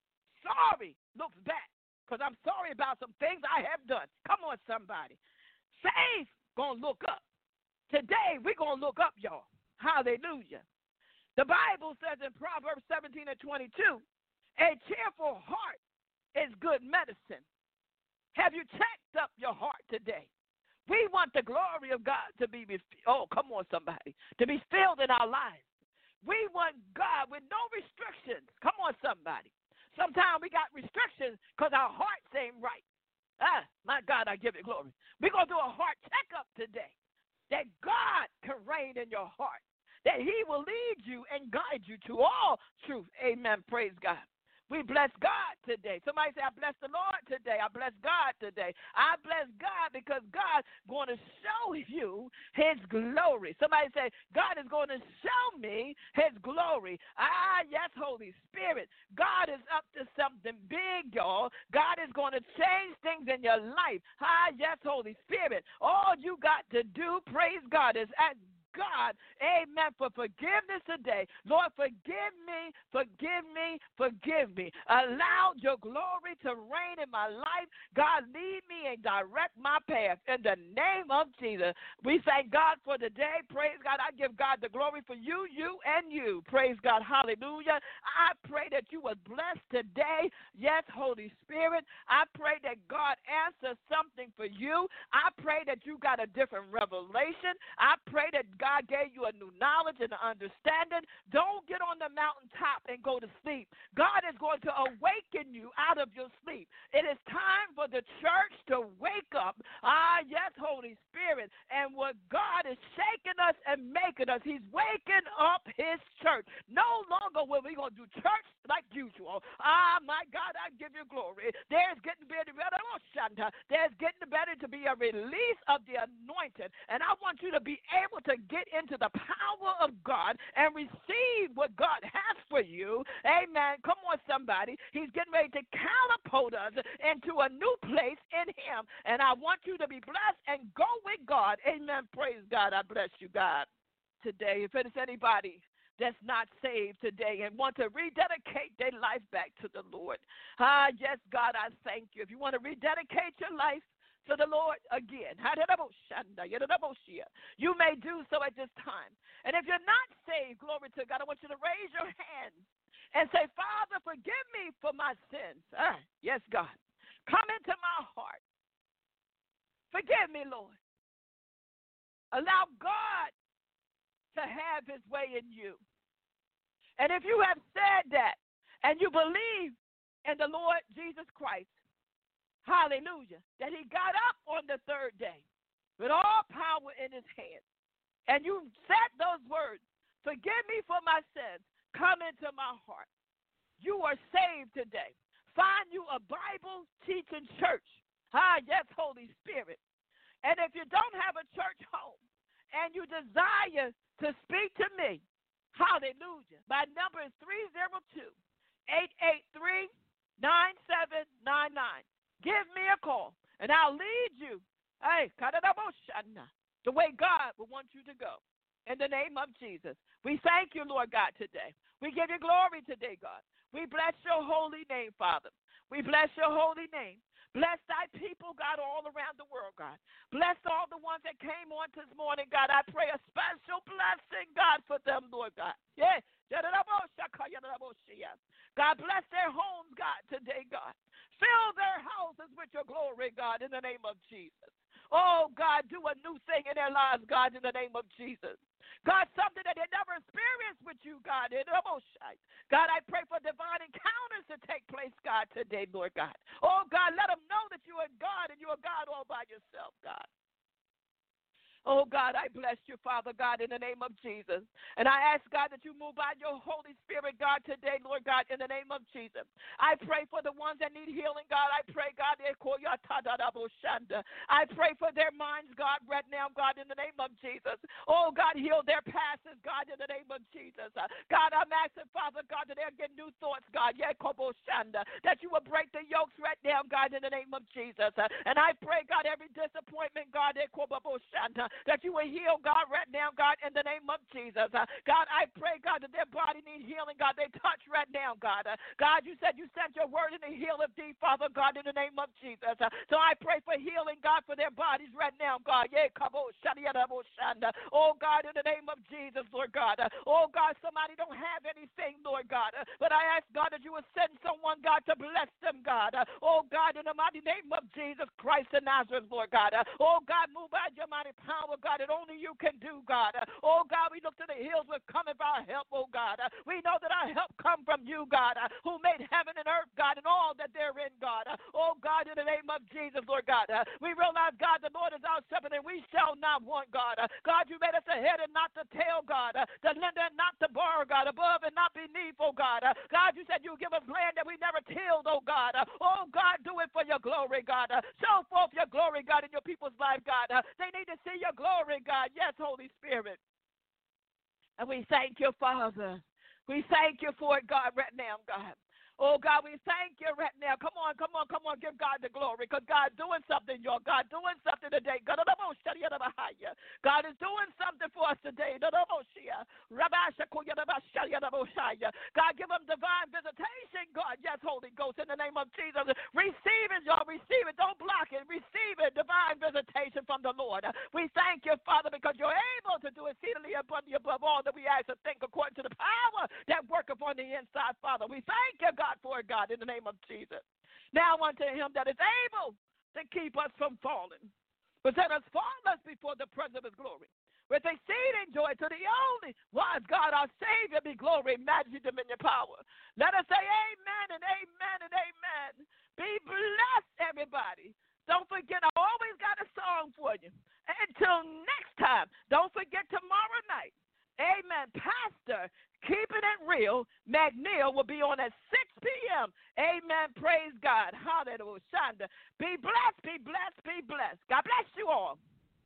Sorry looks back because I'm sorry about some things I have done. Come on, somebody. Faith going to look up. Today, we're going to look up, y'all. Hallelujah. The Bible says in Proverbs seventeen and twenty-two, a cheerful heart is good medicine. Have you checked up your heart today? We want the glory of God to be, oh, come on, somebody, to be filled in our lives. We want God with no restrictions. Come on, somebody. Sometimes we got restrictions because our hearts ain't right. Ah, my God, I give you glory. We're going to do a heart checkup today, that God can reign in your heart, that he will lead you and guide you to all truth. Amen. Praise God. We bless God today. Somebody say, I bless the Lord today. I bless God today. I bless God because God's going to show you his glory. Somebody say, God is going to show me his glory. Ah, yes, Holy Spirit. God is up to something big, y'all. God is going to change things in your life. Ah, yes, Holy Spirit. All you got to do, praise God, is ask God, amen, for forgiveness today. Lord, forgive me, forgive me, forgive me. Allow your glory to reign in my life. God, lead me and direct my path in the name of Jesus. We thank God for the day. Praise God. I give God the glory for you, you, and you. Praise God. Hallelujah. I pray that you were blessed today. Yes, Holy Spirit. I pray that God answers something for you. I pray that you got a different revelation. I pray that God God gave you a new knowledge and an understanding. Don't get on the mountaintop and go to sleep. God is going to awaken you out of your sleep. It is time for the church to wake up. Ah, yes, Holy Spirit. And what God is shaking us and making us, he's waking up his church. No longer will we going to do church like usual. Ah, my God, I give you glory. There's getting better, there's getting better to be a release of the anointing. And I want you to be able to get into the power of God and receive what God has for you. Amen. Come on, somebody. He's getting ready to catapult us into a new place in him. And I want you to be blessed and go with God. Amen. Praise God. I bless you, God. Today, if it is anybody that's not saved today and want to rededicate their life back to the Lord. Ah, yes, God, I thank you. If you want to rededicate your life to the Lord again, you may do so at this time. And if you're not saved, glory to God, I want you to raise your hands and say, Father, forgive me for my sins. Ah, yes, God. Come into my heart. Forgive me, Lord. Allow God to have his way in you. And if you have said that and you believe in the Lord Jesus Christ, hallelujah, that he got up on the third day with all power in his hand, and you said those words, forgive me for my sins, come into my heart, you are saved today. Find you a Bible-teaching church. Ah, yes, Holy Spirit. And if you don't have a church home and you desire to speak to me, hallelujah, my number is three oh two, eight eight three, nine seven nine nine. Give me a call, and I'll lead you, hey, the way God will want you to go. In the name of Jesus, we thank you, Lord God, today. We give you glory today, God. We bless your holy name, Father. We bless your holy name. Bless thy people, God, all around the world, God. Bless all the ones that came on this morning, God. I pray a special blessing, God, for them, Lord God. Yeah. God, bless their homes, God, today, God. Fill their houses with your glory, God, in the name of Jesus. Oh, God, do a new thing in their lives, God, in the name of Jesus. God, something that they never experienced with you, God. God, I pray for divine encounters to take place, God, today, Lord God. Oh, God, let them know that you are God and you are God all by yourself, God. Oh, God, I bless you, Father God, in the name of Jesus. And I ask, God, that you move by your Holy Spirit, God, today, Lord God, in the name of Jesus. I pray for the ones that need healing, God. I pray, God, I pray for their minds, God, right now, God, in the name of Jesus. Oh, God, heal their pastors, God, in the name of Jesus. God, I'm asking, Father God, that they'll get new thoughts, God, that you will break the yokes right now, God, in the name of Jesus. And I pray, God, every disappointment, God, that you will heal, God, right now, God, in the name of Jesus. Uh, God, I pray, God, that their body needs healing, God. They touch right now, God. Uh, God, you said you sent your word in the heal of thee, Father God, in the name of Jesus. Uh, so I pray for healing, God, for their bodies right now, God. Yeah, oh, God, in the name of Jesus, Lord God. Uh, oh, God, somebody don't have anything, Lord God. Uh, but I ask, God, that you will send someone, God, to bless them, God. Uh, oh, God, in the mighty name of Jesus Christ of Nazareth, Lord God. Uh, oh, God, move by your mighty power, God, that only you can do, God. Uh, oh, God, we look to the hills with coming for our help, oh, God. Uh, we know that our help come from you, God, uh, who made heaven and earth, God, and all that therein, God. Uh, oh, God, in the name of Jesus, Lord God. Uh, we realize, God, the Lord is our shepherd, and we shall not want, God. Uh, God, you made us the head and not the tail, God. Uh, the lender and not the borrower, God. Above and not beneath, oh, God. Uh, God, you said you give us land that we never tilled, oh, God. Uh, oh, God, do it for your glory, God. Uh, show forth your glory, God, in your people's life, God. Uh, they need to see your glory, God. Yes, Holy Spirit. And we thank you, Father. We thank you for it, God, right now, God. Oh, God, we thank you right now. Come on, come on, come on. Give God the glory because God doing something, y'all. God doing something today. God is doing something for us today. God, give them divine visitation, God. Yes, Holy Ghost, in the name of Jesus. Receive it, y'all. Receive it. Don't block it. Receive it. Divine visitation from the Lord. We thank you, Father, because you're able to do exceedingly abundantly above all that we ask and think according to the power that worketh on the inside, Father. We thank you, God. For God, in the name of Jesus. Now unto him that is able to keep us from falling, present us faultless before the presence of his glory, with exceeding joy to the only wise God, our Savior, be glory, majesty, dominion, power. Let us say amen and amen and amen. Be blessed, everybody. Don't forget, I always got a song for you. Until next time, don't forget tomorrow night. Amen. Pastor, keeping it real, McNeil will be on at six p.m. Amen. Praise God. Hallelujah. Be blessed, be blessed, be blessed. God bless you all.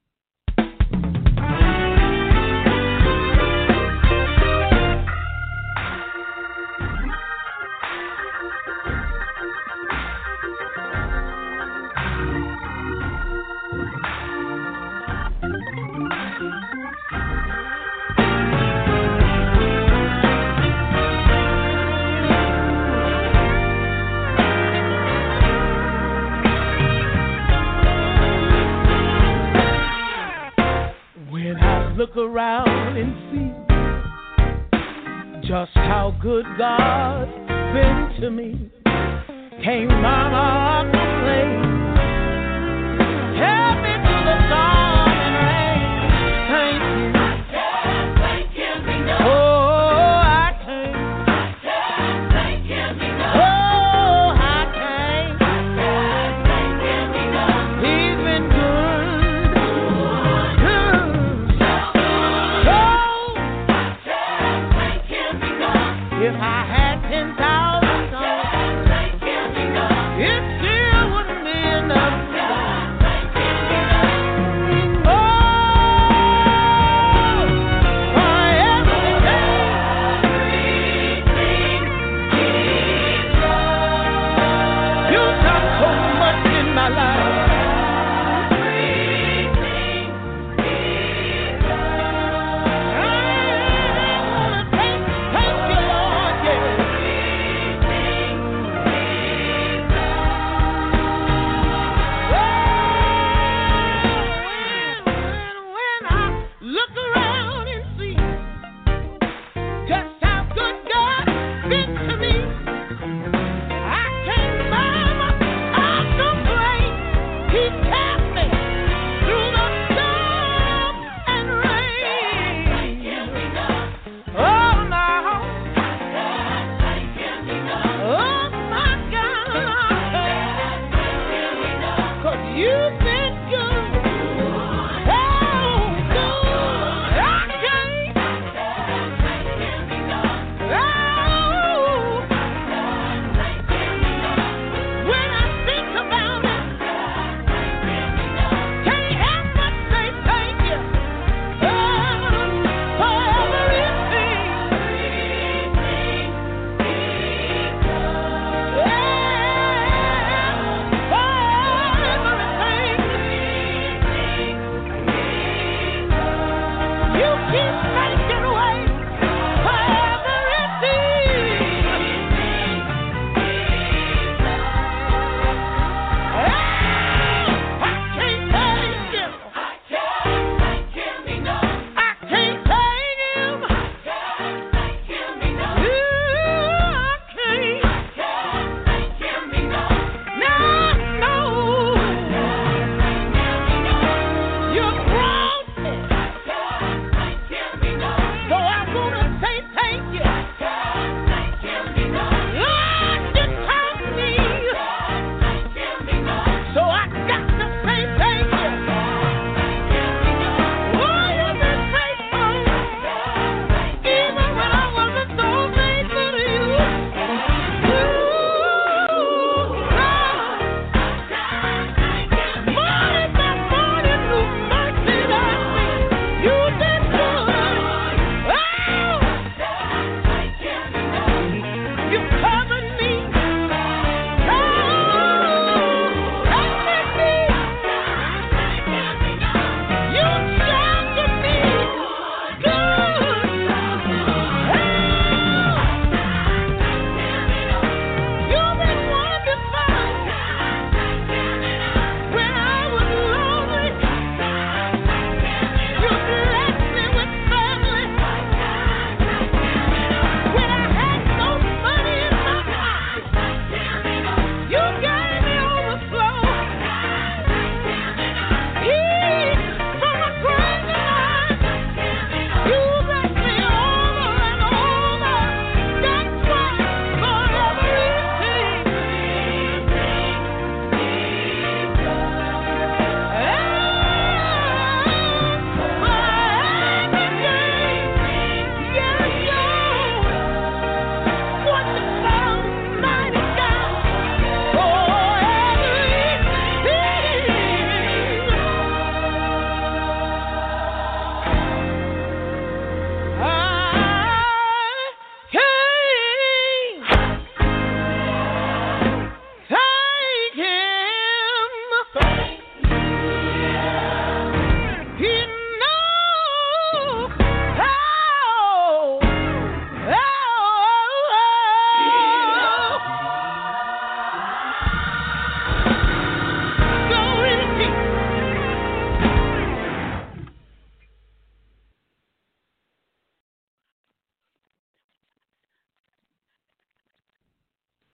Look around and see just how good God's been to me. Came my heart to play, help me through the storm and rain. Thank you. I can't thank him enough. Oh, I can't. I can't thank him enough. Oh, I can't. I can't thank him enough. He's been good. Good. If I had ten thousand songs, it still wouldn't be enough. Oh, for everything He's done. You've done so much in my life. You